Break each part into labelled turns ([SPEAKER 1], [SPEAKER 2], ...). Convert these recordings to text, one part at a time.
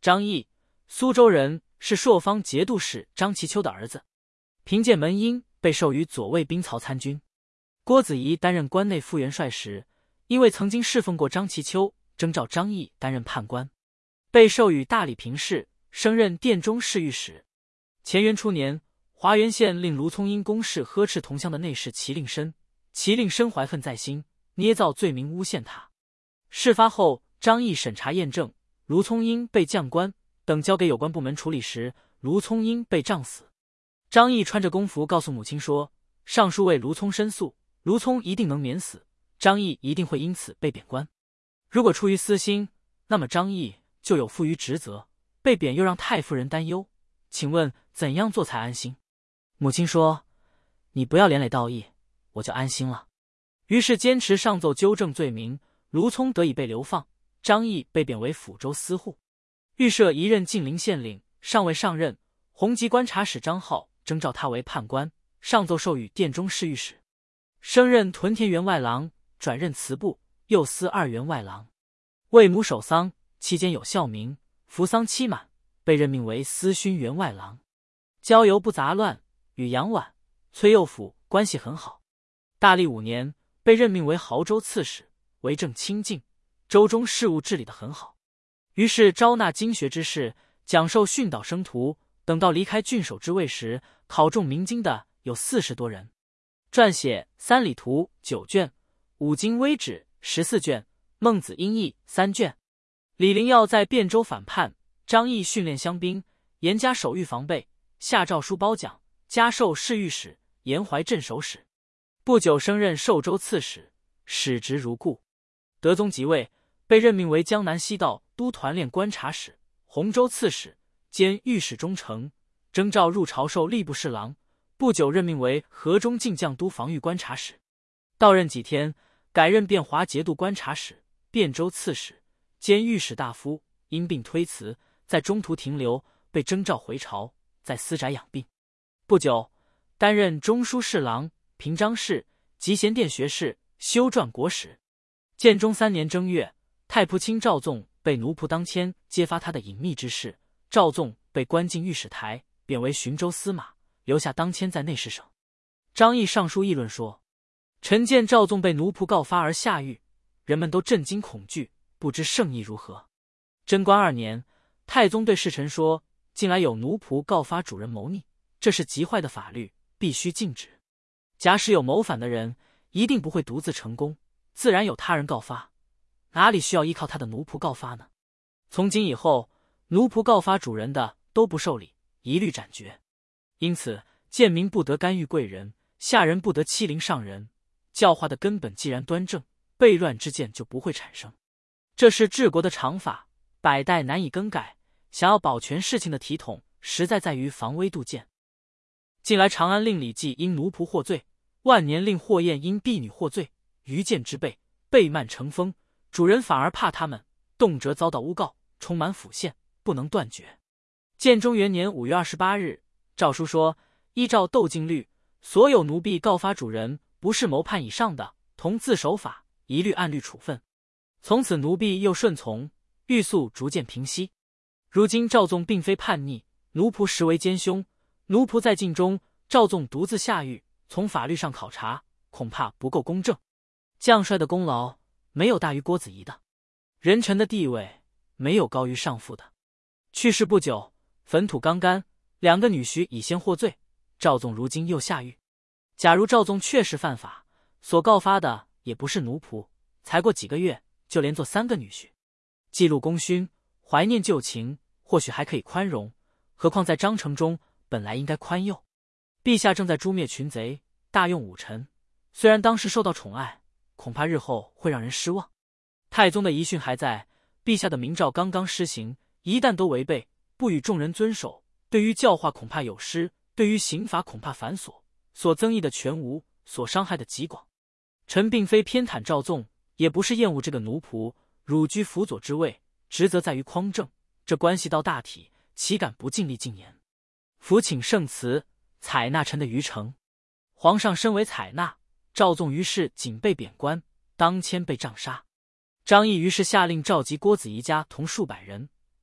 [SPEAKER 1] 张毅，苏州人，是朔方节度使张其丘的儿子。凭借门荫被授予左卫兵曹参军。郭子仪担任关内副元帅时，因为曾经侍奉过张其丘，征召张毅担任判官，被授予大理平事，升任殿中侍御史。乾元初年，华原县令卢聪因公事呵斥同乡的内侍祁令申，祁令申怀恨在心，捏造罪名诬陷他。事发后，张毅审查验证，卢聪因被降官，等交给有关部门处理时，卢聪因被杖死。张毅穿着公服告诉母亲说，上书为卢聪申诉，卢聪一定能免死，张毅一定会因此被贬官。如果出于私心，那么张毅就有负于职责，被贬又让太夫人担忧，请问怎样做才安心？母亲说，你不要连累道义，我就安心了。于是坚持上奏纠正罪名，卢聪得以被流放，张毅被贬为抚州司户。预设一任晋陵县令，尚未上任，弘吉观察使张浩征召他为判官，上奏授予殿中侍御史，升任屯田员外郎，转任祠部右司2员外郎。为母守丧期间有孝明，服丧期满，被任命为司勋员外郎。交游不杂乱，与杨婉、崔佑甫关系很好。大历5年，被任命为亳州刺史，为政清静，州中事务治理得很好。于是招纳经学之士，讲授训导生徒。等到离开郡守之位时，考中明经的有40多人，撰写《三礼图》9卷，五经微旨14卷，孟子音译3卷。李陵耀在汴州反叛，张毅训练乡兵，严加守御防备，下诏书褒奖，加授侍御史、沿淮镇守使。不久升任寿州刺史，使职如故。德宗即位，被任命为江南西道都团练观察使、洪州刺史兼御史中丞，征召入朝授吏部侍郎。不久任命为河中进将都防御观察使。到任几天，改任汴华节度观察使、汴州刺史兼御史大夫，因病推辞，在中途停留，被征召回朝，在私宅养病。不久，担任中书侍郎、平章事、集贤殿学士、修撰国史。建中3年正月，太仆卿赵纵被奴仆当迁，揭发他的隐秘之事，赵纵被关进御史台，贬为寻州司马，留下当迁在内侍省。张毅上书议论说，臣见赵纵被奴仆告发而下狱，人们都震惊恐惧，不知圣意如何。贞观2年，太宗对侍臣说，近来有奴仆告发主人谋逆，这是极坏的法律，必须禁止。假使有谋反的人，一定不会独自成功，自然有他人告发，哪里需要依靠他的奴仆告发呢？从今以后，奴仆告发主人的都不受理，一律斩决。因此，贱民不得干预贵人，下人不得欺凌上人。教化的根本既然端正，悖乱之见就不会产生。这是治国的常法，百代难以更改。想要保全事情的体统，实在于防微杜渐。近来长安令李济因奴仆获罪，万年令霍彦因婢女获罪，愚见之辈，悖慢成风，主人反而怕他们，动辄遭到诬告，充满府县，不能断绝。建中元年5月28日，诏书说，依照窦禁律，所有奴婢告发主人不是谋叛以上的，同自守法，一律按律处分。从此奴婢又顺从，欲速逐渐平息。如今赵纵并非叛逆，奴仆实为奸凶，奴仆在禁中，赵纵独自下狱，从法律上考察，恐怕不够公正。将帅的功劳没有大于郭子仪的，人臣的地位没有高于上父的。去世不久，坟土刚干，2个女婿已先获罪，赵纵如今又下狱。假如赵纵确实犯法，所告发的也不是奴仆，才过几个月就连做3个女婿，记录功勋，怀念旧情，或许还可以宽容，何况在章程中本来应该宽宥。陛下正在诛灭群贼，大用武臣，虽然当时受到宠爱，恐怕日后会让人失望。太宗的遗训还在，陛下的明诏刚刚施行，一旦都违背，不与众人遵守，对于教化恐怕有失，对于刑罚恐怕繁琐，所增益的全无，所伤害的极广。臣并非偏袒赵纵，也不是厌恶这个奴仆，汝居辅佐之位，职责在于匡正，这关系到大体，岂敢不尽力尽言？伏请圣辞，采纳臣的愚诚。皇上深为采纳，赵纵于是仅被贬官，当迁被杖杀。张毅于是下令召集郭子仪家同数百人，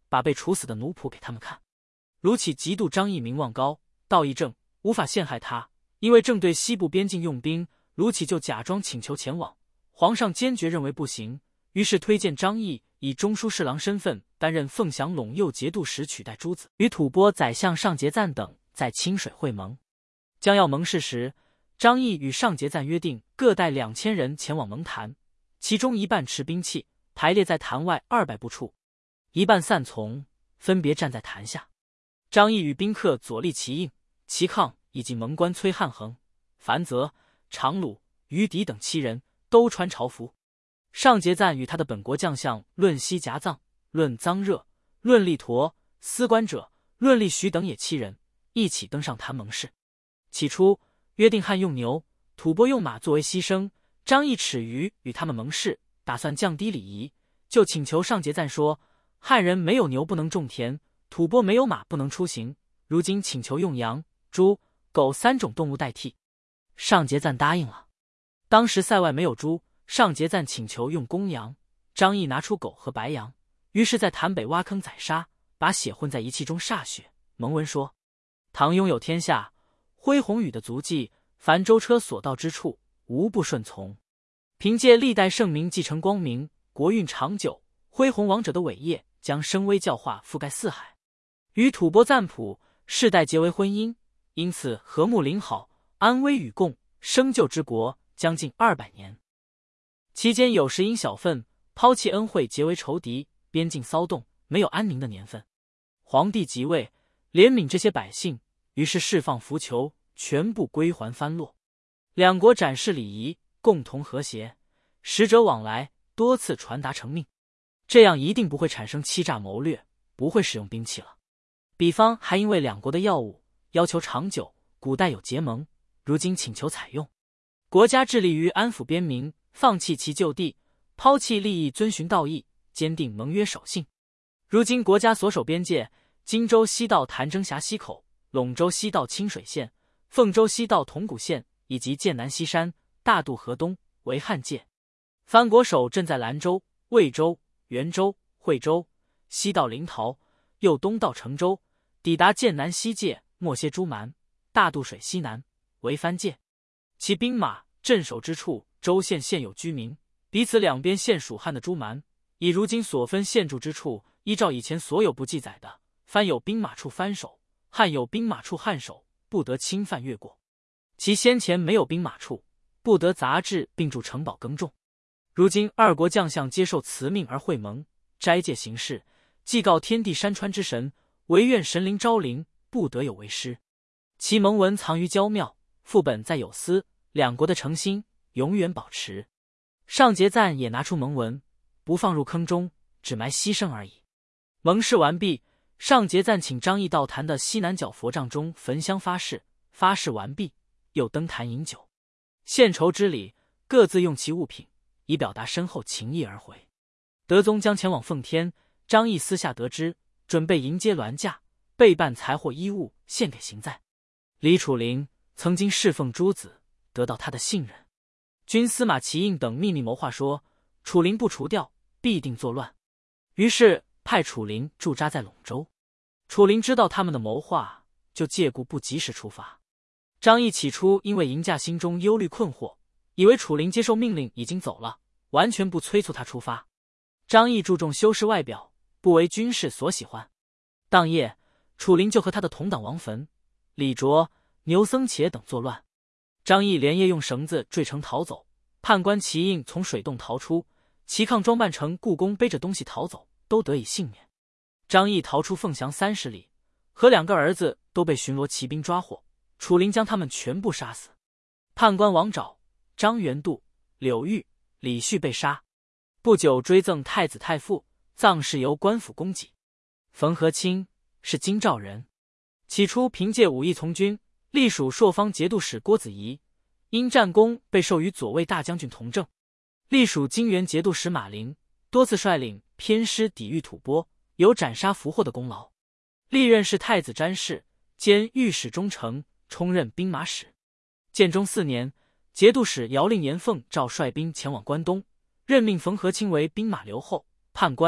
[SPEAKER 1] 把被处死的奴仆给他们看。卢杞嫉妒张毅名望高，道义正，无法陷害他，因为正对西部边境用兵，卢杞就假装请求前往。皇上坚决认为不行，于是推荐张毅以中书侍郎身份担任凤翔陇右节度使，取代朱子，与吐蕃宰相上节赞等在清水会盟。将要盟誓时，张毅与上节赞约定各带2000人前往盟坛，其中一半持兵器，排列在坛外200步处，一半散从，分别站在坛下。张毅与宾客左立旗印、旗抗以及盟官崔汉衡、樊泽、常鲁、于迪等7人都穿朝服。上节赞与他的本国将相论西夹藏、论臧热、论力陀、司官者、论力徐等也7人一起登上坛盟誓。起初约定汉用牛，吐蕃用马作为牺牲。张毅耻于与他们盟誓，打算降低礼仪，就请求上节赞说：汉人没有牛不能种田，吐蕃没有马不能出行，如今请求用羊、猪、狗3种动物代替。上节赞答应了。当时塞外没有猪，上节赞请求用公羊，张毅拿出狗和白羊，于是在坛北挖坑宰杀，把血混在仪器中歃血。蒙文说：唐拥有天下，恢弘宇的足迹，凡舟车所到之处，无不顺从。凭借历代圣明继承光明，国运长久，恢弘王者的伟业，将声威教化覆盖四海。与吐蕃赞普世代结为婚姻，因此和睦邻好，安危与共，生就之国将近200年。期间有时因小愤，抛弃恩惠，结为仇敌，边境骚动，没有安宁的年份。皇帝即位，怜悯这些百姓，于是释放浮囚，全部归还藩落。两国展示礼仪，共同和谐，使者往来，多次传达成命。这样一定不会产生欺诈谋略，不会使用兵器了。比方还因为两国的药物要求长久，古代有结盟，如今请求采用。国家致力于安抚边民，放弃其就地，抛弃利益，遵循道义，坚定盟约守信。如今国家所守边界，荆州西到潭征峡西口，陇州西到清水县，凤州西到铜鼓县，以及剑南西山、大渡河东为汉界。藩国守镇在兰州、魏州、元州、惠州，西到临洮，又东到成州，抵达剑南西界，莫歇诸蛮、大渡水西南为藩界。其兵马镇守之处，州县现有居民，彼此两边现属汉的诸蛮。以如今所分现住之处，依照以前所有不记载的，藩有兵马处藩守，汉有兵马处汉守，不得侵犯越过。其先前没有兵马处，不得杂志并驻城堡耕种。如今二国将相接受辞命而会盟，斋戒行事，祭告天地山川之神，唯愿神灵昭灵，不得有为师。其盟文藏于焦庙，副本在有司，两国的诚心永远保持。上节赞也拿出盟文，不放入坑中，只埋牺牲而已。盟誓完毕，上节赞请张毅到坛的西南角佛帐中焚香发誓，发誓完毕，又登坛饮酒，献酬之礼，各自用其物品，以表达深厚情谊而回。德宗将前往奉天，张毅私下得知，准备迎接銮驾，备办财货衣物献给行在。李楚灵曾经侍奉诸子，得到他的信任。军司马齐应等秘密谋划说，楚灵不除掉，必定作乱。于是派楚灵驻扎在陇州。楚灵知道他们的谋划，就借故不及时出发。张毅起初因为迎驾心中忧虑困惑，以为楚灵接受命令已经走了，完全不催促他出发。张毅注重修饰外表，不为军士所喜欢。当夜，楚灵就和他的同党王坟、李卓、牛僧伽等作乱。张毅连夜用绳子坠城逃走，判官齐应从水洞逃出，齐抗装扮成故宫背着东西逃走，都得以幸免。张毅逃出凤翔30里，和2个儿子都被巡逻骑兵抓获，楚灵将他们全部杀死。判官王沼、张元度、柳玉、李旭被杀。不久追赠太子太傅，葬事由官府供给。冯和清是京兆人，起初凭借武艺从军，隶属朔方节度使郭子仪，因战功被授予左卫大将军同正。隶属金元节度使马林，多次率领偏师抵御吐蕃，有斩杀俘获的功劳。历任是太子詹事兼御史中丞，充任兵马使。建中4年，节度使姚令严凤召率兵前往关东，任命冯和清为兵马留后、判官，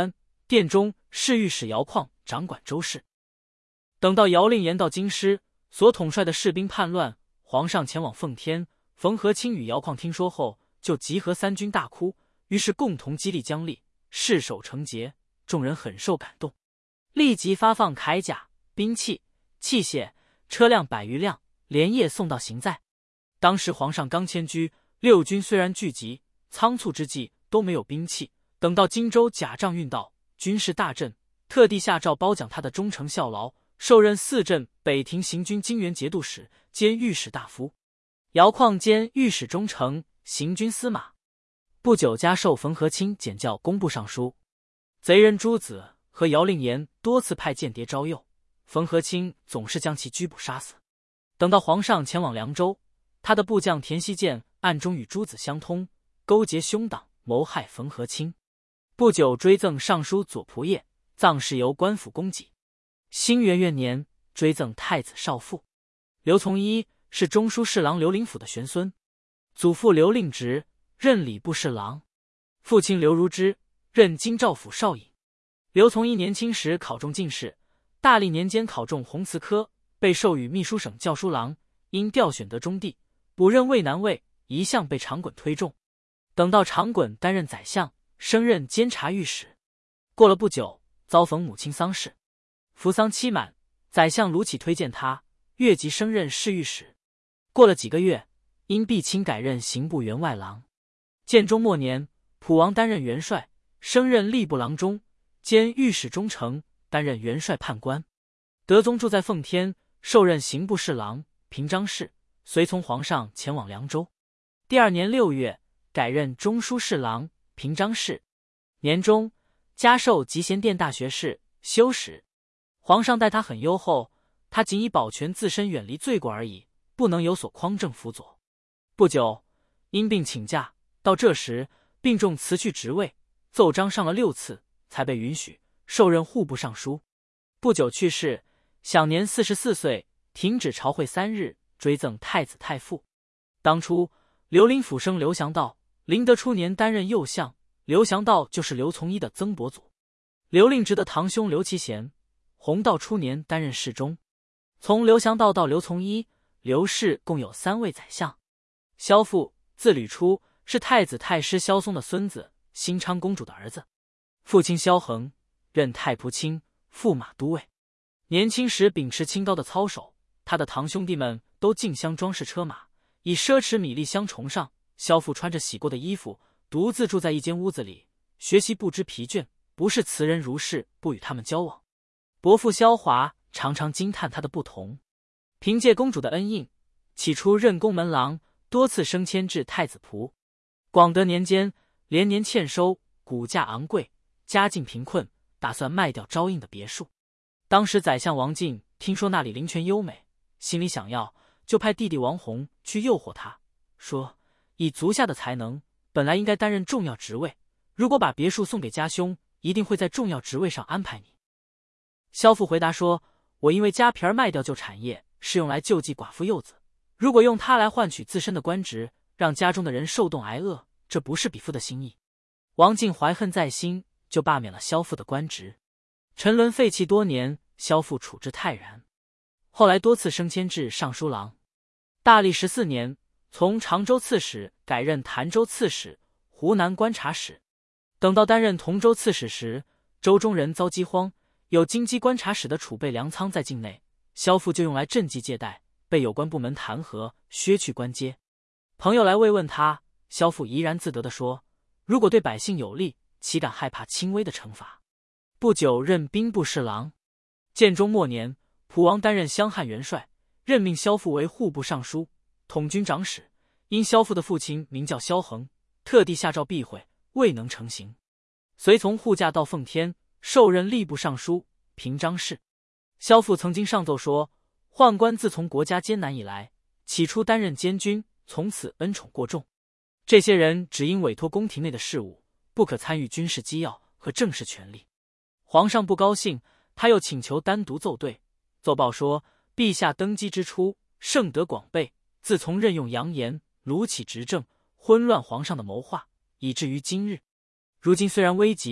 [SPEAKER 1] 殿中侍御史姚况掌管州事。等到姚令言到京师，所统帅的士兵叛乱，皇上前往奉天。冯和清与姚况听说后，就集合三军大哭，于是共同激励将力，誓守成节。众人很受感动，立即发放铠甲、兵器、器械、车辆100余辆，连夜送到行在。当时皇上刚迁居，六军虽然聚集，仓促之际都没有兵器。等到荆州甲仗运到，军事大振，特地下诏褒奖他的忠诚效劳，授任4镇北庭行军金元节度使兼御史大夫。姚况兼御史中丞、行军司马。不久加授冯和清检校工部尚书。贼人朱子和姚令言多次派间谍招诱，冯和清总是将其拘捕杀死。等到皇上前往凉州，他的部将田希建暗中与朱子相通，勾结凶党，谋害冯和清。不久追赠尚书左仆射，葬事由官府供给。兴元元年，追赠太子少傅。刘从一是中书侍郎刘灵甫的玄孙，祖父刘令直任礼部侍郎，父亲刘如之任京兆府少尹。刘从一年轻时考中进士，大历年间考中弘慈科，被授予秘书省校书郎，因调选得中第，补任渭南尉，一向被长衮推重。等到长衮担任宰相，升任监察御史。过了不久，遭逢母亲丧事，服丧期满，宰相卢杞推荐他，越级升任侍御史。过了几个月，因避亲改任刑部员外郎。建中末年，普王担任元帅，升任吏部郎中，兼御史中丞，担任元帅判官。德宗住在奉天，受任刑部侍郎、平章事，随从皇上前往凉州。第2年6月，改任中书侍郎、平章事。年中，加授集贤殿大学士、修史。皇上待他很优厚，他仅以保全自身远离罪过而已，不能有所匡正辅佐。不久，因病请假，到这时病重辞去职位，奏章上了6次，才被允许受任户部尚书。不久去世，享年44岁，停止朝会3日，追赠太子太傅。当初刘灵甫生刘祥道，麟德初年担任右相，刘祥道就是刘从一的曾伯祖。刘令直的堂兄刘其贤，弘道初年担任侍中。从刘祥道到刘从一、刘氏共有3位宰相。萧父字履初，是太子太师萧嵩的孙子，新昌公主的儿子。父亲萧恒任太仆卿、驸马都尉，年轻时秉持清高的操守，他的堂兄弟们都竞相装饰车马，以奢侈米粒相崇尚。萧父穿着洗过的衣服，独自住在一间屋子里，学习不知疲倦，不是词人如是，不与他们交往。伯父萧华常常惊叹他的不同。凭借公主的恩应，起初任宫门郎，多次升迁至太子仆。广德年间，连年欠收，股价昂贵，家境贫困，打算卖掉招应的别墅。当时宰相王进听说那里林泉优美，心里想要，就派弟弟王弘去诱惑他，说以足下的才能，本来应该担任重要职位，如果把别墅送给家兄，一定会在重要职位上安排你。萧父回答说，我因为家皮儿卖掉旧产业，是用来救济寡妇幼子，如果用它来换取自身的官职，让家中的人受冻挨饿，这不是比父的心意。王进怀恨在心，就罢免了萧父的官职。沉沦废弃多年，萧父处之泰然。后来多次升迁至尚书郎。大历14年，从常州刺史改任潭州刺史、湖南观察使。等到担任同州刺史时，州中人遭饥荒，有京畿观察使的储备粮仓在境内，萧父就用来赈济借贷，被有关部门弹劾，削去官阶。朋友来慰问他，萧父怡然自得地说，如果对百姓有利，岂敢害怕轻微的惩罚。不久任兵部侍郎。建中末年，普王担任襄汉元帅，任命萧父为户部尚书、统军长史。因萧父的父亲名叫萧恒，特地下诏避讳，未能成行。随从护驾到奉天，受任吏部尚书、平章事。萧父曾经上奏说，宦官自从国家艰难以来，起初担任监军，从此恩宠过重。这些人只应委托宫廷内的事务，不可参与军事机要和政事权力。皇上不高兴，他又请求单独奏对，奏报说，陛下登基之初，圣德广备，自从任用杨炎、卢杞执政，昏乱皇上的谋划，以至于今日。如今虽然危急，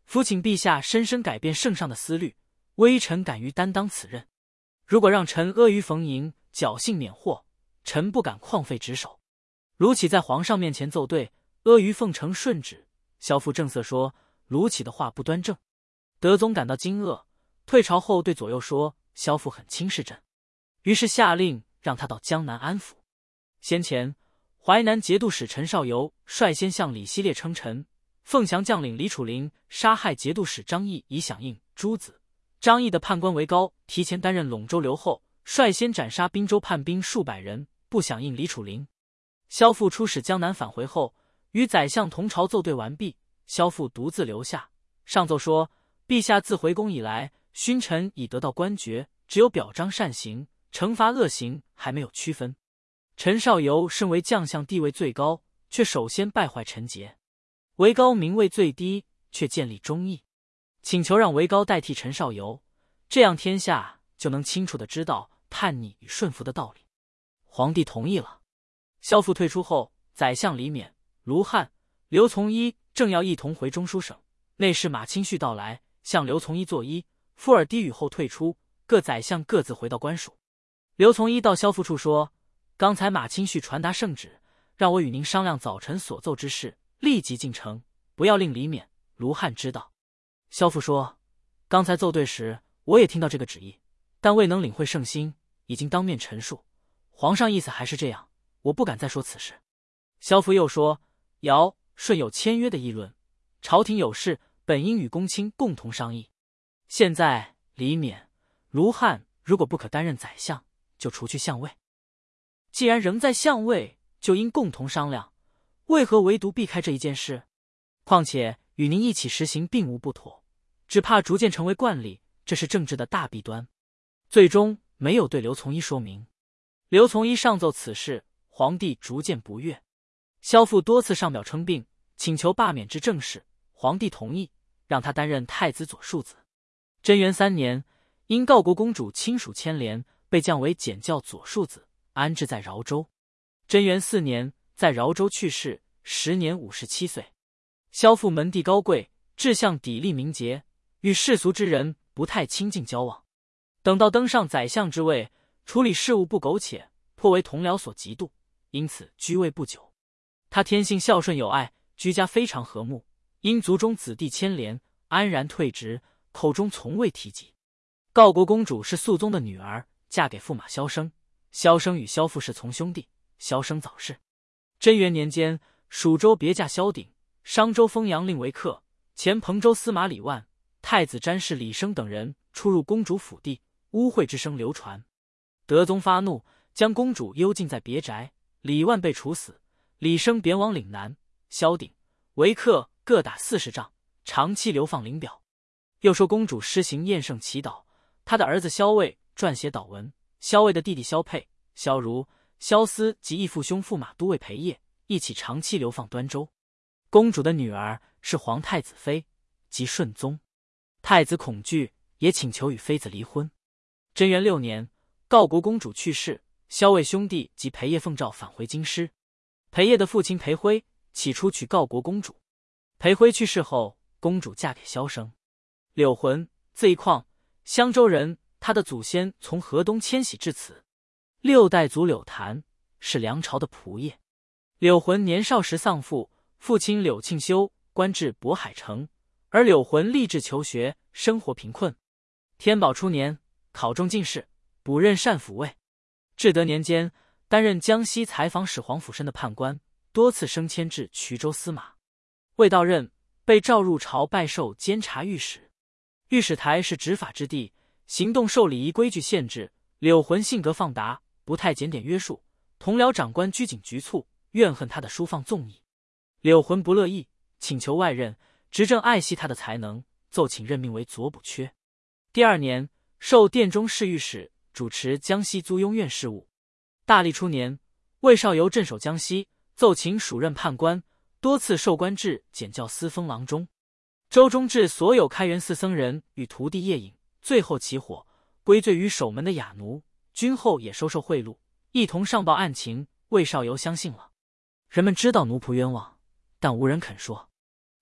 [SPEAKER 1] 伏请陛下深深改变圣上的思虑，微臣敢于担当此任。如果让臣阿谀逢迎，侥幸免祸，臣不敢旷废职守。卢杞在皇上面前奏对，阿谀奉承顺旨。萧父正色说，卢杞的话不端正。德宗感到惊愕，退朝后对左右说，萧父很轻视朕，于是下令让他到江南安抚。先前淮南节度使陈少游率先向李希烈称臣，凤翔将领李楚灵杀害节度使张毅以响应诸子。张毅的判官韦高提前担任陇州留后，率先斩杀滨州叛兵数百人，不响应李楚灵。萧父出使江南返回后，与宰相同朝奏对完毕，萧父独自留下，上奏说，陛下自回宫以来，勋臣已得到官爵，只有表彰善行，惩罚恶行还没有区分。陈少游身为将相，地位最高，却首先败坏臣节；韦高名位最低，却建立忠义，请求让韦高代替陈少游，这样天下就能清楚地知道叛逆与顺服的道理。皇帝同意了。萧父退出后，宰相李勉、卢汉、刘从一正要一同回中书省，内侍马清绪到来，向刘从一作揖，附耳低语后退出，各宰相各自回到官署。刘从一到萧父处说，刚才马清绪传达圣旨，让我与您商量早晨所奏之事，立即进城，不要令李勉、卢汉知道。萧父说，刚才奏对时，我也听到这个旨意，但未能领会圣心，已经当面陈述，皇上意思还是这样，我不敢再说此事。萧父又说，尧、舜有签约的议论，朝廷有事，本应与公卿共同商议。现在李勉、卢汉如果不可担任宰相，就除去相位。既然仍在相位，就应共同商量，为何唯独避开这一件事？况且与您一起实行并无不妥，只怕逐渐成为惯例，这是政治的大弊端。最终没有对刘从一说明。刘从一上奏此事，皇帝逐渐不悦。萧父多次上表称病，请求罢免之政事，皇帝同意，让他担任太子左庶子。贞元3年，因告国公主亲属牵连，被降为检校左庶子，安置在饶州。贞元4年，在饶州去世，时年57岁。萧父门第高贵，志向砥砺明节，与世俗之人不太亲近交往。等到登上宰相之位，处理事务不苟且，颇为同僚所嫉妒，因此居位不久。他天性孝顺有爱，居家非常和睦，因族中子弟牵连，安然退职，口中从未提及。告国公主是肃宗的女儿，嫁给驸马萧生，萧生与萧父是从兄弟，萧生早逝。贞元年间，蜀州别驾萧鼎、商州封阳令为客，前彭州司马李万、太子詹事李生等人出入公主府邸，污秽之声流传。德宗发怒，将公主幽禁在别宅，李万被处死，李生贬往岭南，萧鼎、为客各打40杖，长期流放灵表。又说公主施行厌圣祈祷，他的儿子萧卫撰写祷文，萧卫的弟弟萧佩、萧如、萧思及义父兄驸马都尉裴业一起长期流放端州。公主的女儿是皇太子妃，即顺宗。太子恐惧，也请求与妃子离婚。贞元6年，告国公主去世，萧卫兄弟及裴业奉诏返回京师。裴业的父亲裴辉起初娶告国公主，裴辉去世后，公主嫁给萧生。柳浑，字一况，襄州人，他的祖先从河东迁徙至此。6代祖柳谭是梁朝的仆业。柳浑年少时丧父，父亲柳庆修官至渤海城，而柳浑立志求学，生活贫困。天宝初年，考中进士，补任善抚尉。至德年间，担任江西采访使黄甫申的判官，多次升迁至衢州司马。未到任，被召入朝拜授监察御史。御史台是执法之地，行动受礼仪规矩限制。柳浑性格放达，不太检点约束，同僚长官拘谨局促，怨恨他的疏放纵意。柳浑不乐意，请求外任，执政爱惜他的才能，奏请任命为左补缺。第2年，授殿中侍御史，主持江西租庸院事务。大历初年，魏少游镇守江西，奏请署任判官，多次授官至检校司封郎中。周中至所有开元寺僧人与徒弟夜饮，最后起火，归罪于守门的哑奴。君后也收受贿赂，一同上报案情，魏少游相信了。人们知道奴仆冤枉，但无人肯说。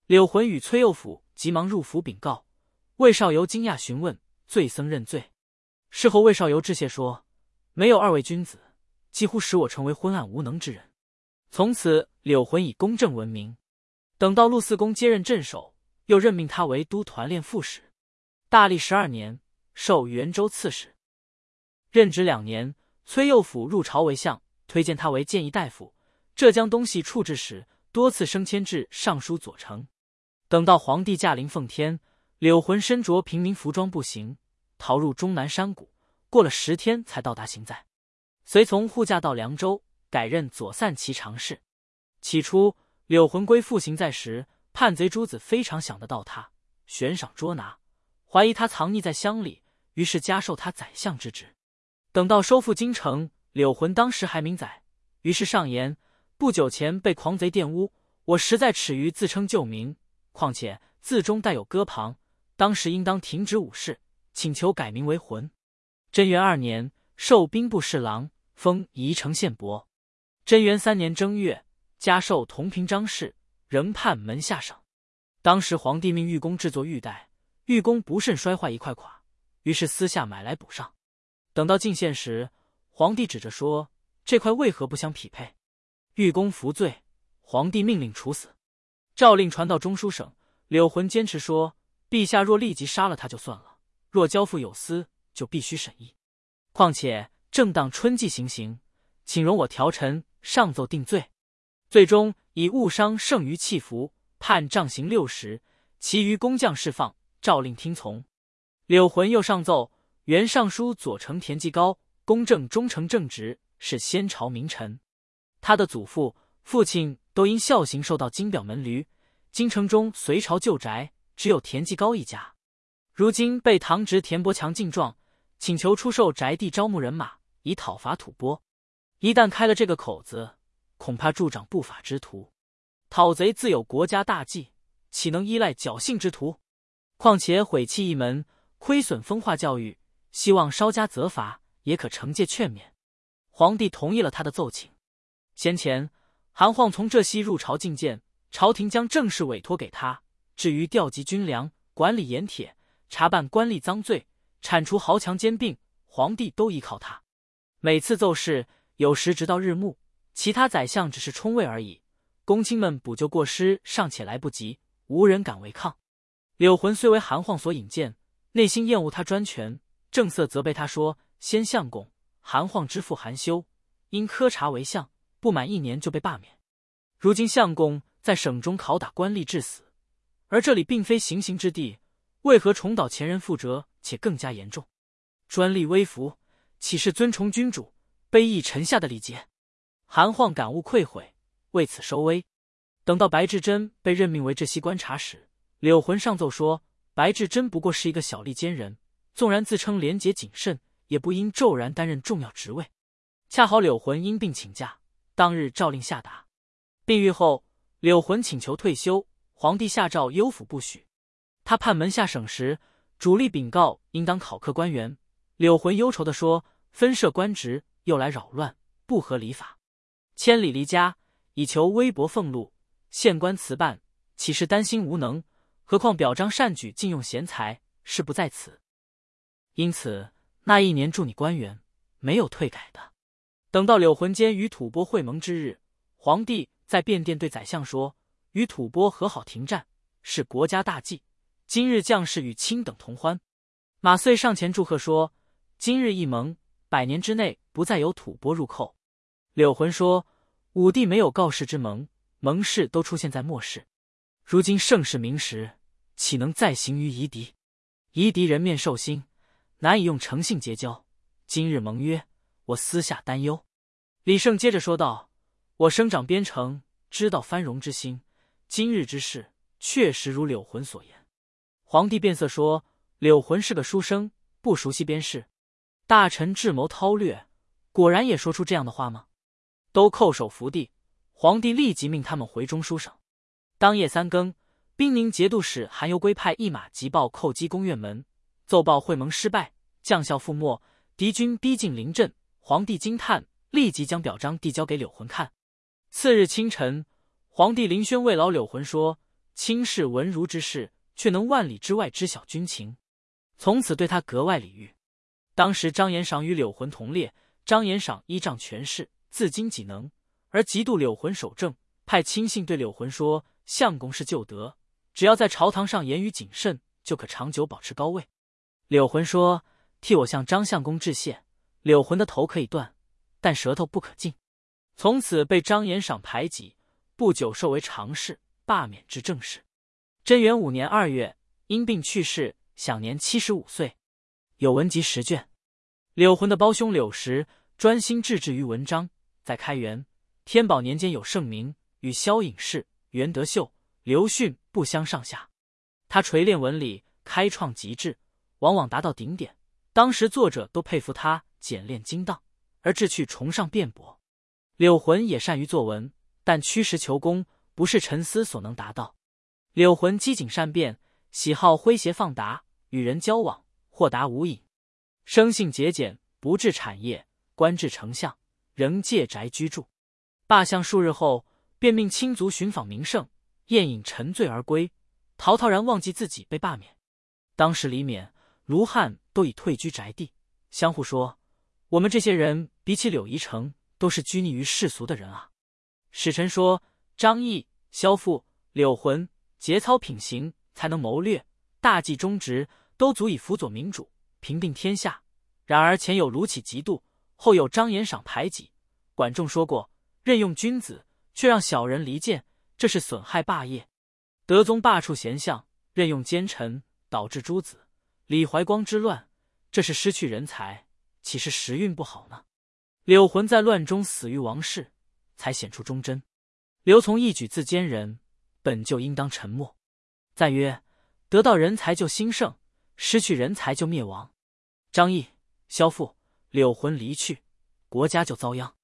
[SPEAKER 1] 柳浑与崔右辅急忙入府禀告。魏少游惊讶询问，罪僧认罪。事后魏少游致谢说，没有二位君子，几乎使我成为昏暗无能之人。从此柳浑以公正闻名。等到陆嗣公接任镇守，又任命他为都团练副使。大历12年，授元州刺史。任职2年，崔右辅入朝为相，推荐他为谏议大夫、浙江东系处置使，多次升迁至尚书左丞。等到皇帝驾临奉天，柳浑身着平民服装步行，逃入终南山谷，过了10天才到达行在。随从护驾到凉州，改任左散骑常侍。起初柳浑归附行在时，叛贼朱子非常想得到他，悬赏捉拿，怀疑他藏匿在乡里，于是加授他宰相之职。等到收复京城，柳浑当时还明宰，于是上言，不久前被狂贼玷污，我实在耻于自称旧名，况且字中带有戈旁，当时应当停止武士，请求改名为浑。贞元2年，授兵部侍郎，封宜城县伯。贞元3年正月，加授同平章事，仍判门下省。当时皇帝命御工制作玉带，御工不慎摔坏一块垮，于是私下买来补上。等到进献时，皇帝指着说，这块为何不相匹配？御工服罪，皇帝命令处死。诏令传到中书省，柳浑坚持说，陛下若立即杀了他就算了，若交付有司，就必须审议。况且正当春季行刑，请容我调陈上奏定罪。最终以误伤剩余弃服，判杖刑60，其余工匠释放，诏令听从。柳浑又上奏，原尚书左丞田季高公正忠诚正直，是先朝名臣。他的祖父、父亲都因孝行受到金表门驴，京城中隋朝旧宅只有田季高一家。如今被堂侄田伯强进状，请求出售宅地，招募人马，以讨伐吐蕃。一旦开了这个口子，恐怕助长不法之徒。讨贼自有国家大计，岂能依赖侥幸之徒？况且毁弃一门，亏损风化教育，希望稍加责罚，也可惩戒劝勉。皇帝同意了他的奏请。先前韩晃从浙西入朝觐见，朝廷将正事委托给他，至于调集军粮、管理盐铁、查办官吏赃罪、铲除豪强兼并，皇帝都依靠他。每次奏事，有时直到日暮，其他宰相只是冲位而已，公卿们补救过失尚且来不及，无人敢违抗。柳浑虽为韩晃所引荐，内心厌恶他专权，正色责备他说，先相公韩晃之父韩休因苛察为相，不满1年就被罢免。如今相公在省中拷打官吏致死，而这里并非行刑之地，为何重蹈前人覆辙，且更加严重？专立微服，岂是尊崇君主、卑抑臣下的礼节？韩晃感悟愧悔，为此收威。等到白志珍被任命为浙西观察使，柳浑上奏说，白志珍不过是一个小吏奸人，纵然自称廉洁谨慎，也不应骤然担任重要职位。恰好柳浑因病请假，当日诏令下达。病愈后，柳浑请求退休，皇帝下诏幽抚不许。他判门下省时，主力禀告应当考科官员，柳浑忧愁地说，分设官职又来扰乱，不合礼法。千里离家，以求微薄俸禄，县官辞办，岂是担心无能？何况表彰善举，禁用贤才，事不在此。因此那1年助你官员，没有退改的。等到柳浑间与吐蕃会盟之日，皇帝在便殿对宰相说，与吐蕃和好停战，是国家大计，今日将士与卿等同欢。马遂上前祝贺说，今日一盟，100年之内不再有吐蕃入寇。柳浑说，武帝没有告示之盟，盟誓都出现在末世，如今盛世明时，岂能再行于夷狄？夷狄人面兽心，难以用诚信结交，今日盟约，我私下担忧。李胜接着说道，我生长边城，知道藩容之心，今日之事确实如柳浑所言。皇帝变色说，柳浑是个书生，不熟悉边事。大臣智谋韬略，果然也说出这样的话吗？都叩首伏地。皇帝立即命他们回中书省。当夜3更，兵宁节度使韩攸归派一马急报叩击宫院门，奏报会盟失败，将校覆没，敌军逼近临镇。皇帝惊叹，立即将表彰递交给柳浑看。次日清晨，皇帝临轩慰劳柳浑说， 轻视文儒之士，却能万里之外知晓军情，从此对他格外礼遇。当时张延赏与柳浑同列，张延赏依仗权势，自矜己能，而嫉妒柳浑守正，派亲信对柳浑说：“相公是旧德，只要在朝堂上言语谨慎，就可长久保持高位。”柳浑说：“替我向张相公致谢。”柳浑的头可以断，但舌头不可进。从此被张延赏排挤，不久授为常侍，罢免至正室。贞元5年2月，因病去世，享年75岁。有文集10卷。柳浑的胞兄柳实专心致志于文章，在开元、天宝年间有盛名，与萧颖士、袁德秀、刘训不相上下。他锤炼文理，开创极致，往往达到顶点。当时作者都佩服他简练精当，而志趣崇尚辩驳。柳浑也善于作文，但屈实求功，不是沉思所能达到。柳浑机警善辩，喜好诙谐放达，与人交往豁达无隐，生性节俭，不置产业，官至丞相，仍借宅居住。罢相数日后，便命亲族寻访名胜，宴饮沉醉而归，陶陶然忘记自己被罢免。当时李勉、卢汉都已退居宅地，相互说：“我们这些人比起柳宜城，都是拘泥于世俗的人啊。”使臣说：“张毅、萧父、柳浑节操品行，才能谋略，大计忠直，都足以辅佐民主，平定天下。然而前有卢杞嫉妒，后有张延赏排挤。管仲说过，任用君子，却让小人离间，这是损害霸业。德宗罢黜贤相，任用奸臣，导致诸子李怀光之乱，这是失去人才，岂是时运不好呢？柳浑在乱中死于王室，才显出忠贞。刘琮一举自奸人，本就应当沉默。赞曰：得到人才就兴盛，失去人才就灭亡。张毅、萧父、柳浑离去，国家就遭殃。